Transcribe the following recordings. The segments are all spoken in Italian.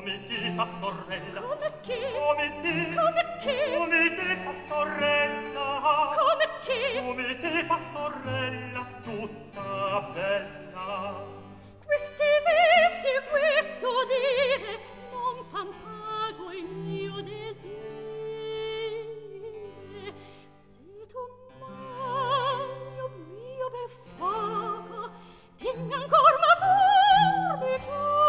Come te, pastorella. Come chi? Come te. Come chi? Come te, pastorella. Come chi? Come te, pastorella, tutta bella. Questi vizi e questo dire non fan pago il mio desire. Se tu mai, oh mio bel fuoco, dimmi ancor m'amor di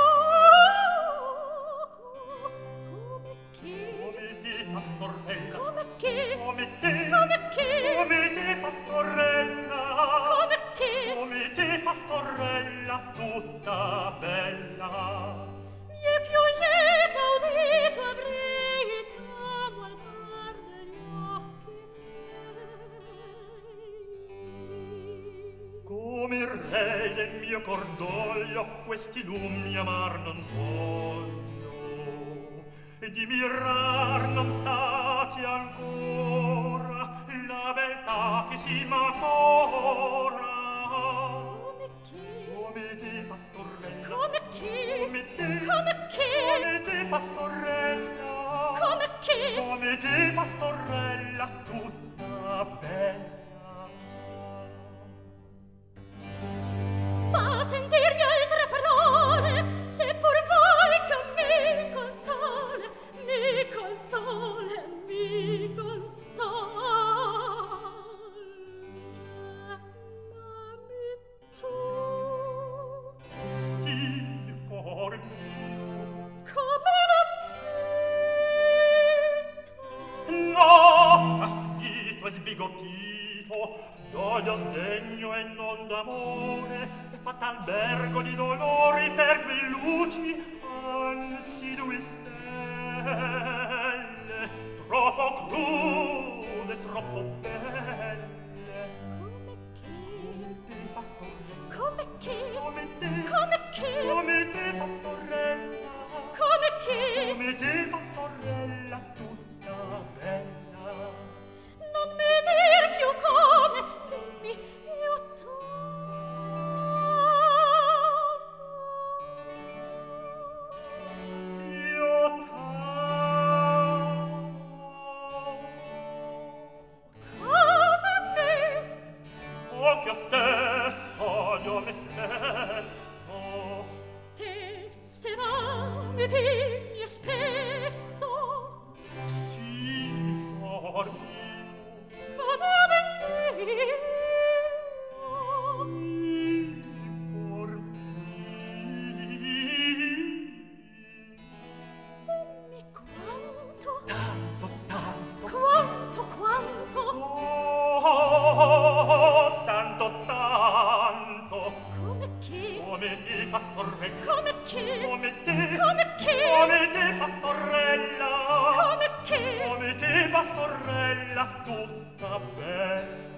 gioco. Come chi? Come te, pastorella. Come chi? Come te. Come chi? Come te, pastorella. Come chi? Come te, pastorella, tutta bella. E più lieta udito avrei t'amo al mar degli occhi miei. Come il re del mio cordoglio, questi lumi amar non voglio, e di mirar non sazia ancora la beltà che si m'accora. Come chi? Come te, pastorella. Come chi? Come te. Come chi? Come te, pastorella. Come chi? Come te, pastorella, tutta bella. Fa sentirmi altre parole, se pur vuoi che mi console, mi console, mi console. Amami tu, Sì, cor mio. come la vita. No, afflitto e sbigottito, d'odio sdegno e non d'amore, fatta albergo di dolori per quei luci, anzi due stelle, troppo crude, troppo belle. Come chi? Come te, pastorella. Come chi? Come te. Come chi? Come te, pastorella. Come chi? Come te, pastorella, tutta bella. Non mi dir più come, dimmi, io Io t'amo. come me. Occhio stesso, io me stesso. Te se va, mi dimmi spesso, Sì, cor mio. come destino. Sì, cor mio. Dimmi quanto, Tanto, tanto. quanto, Oh, tanto, tanto. come chi? Come te, pastorella. Come chi? Come te. Come chi? Come te, pastorella. Come chi? Come te, pastorella, tutta bella.